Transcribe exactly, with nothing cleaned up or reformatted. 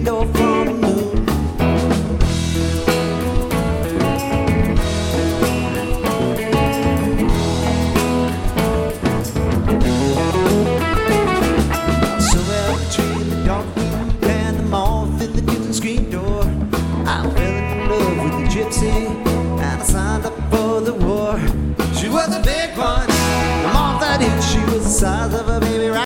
screen door from the moon. Somewhere between the dark room and the moth in the kitchen screen door, I fell in love with the gypsy and I signed up for the war. She was a big one, the moth that hit, she was the size of a baby rat.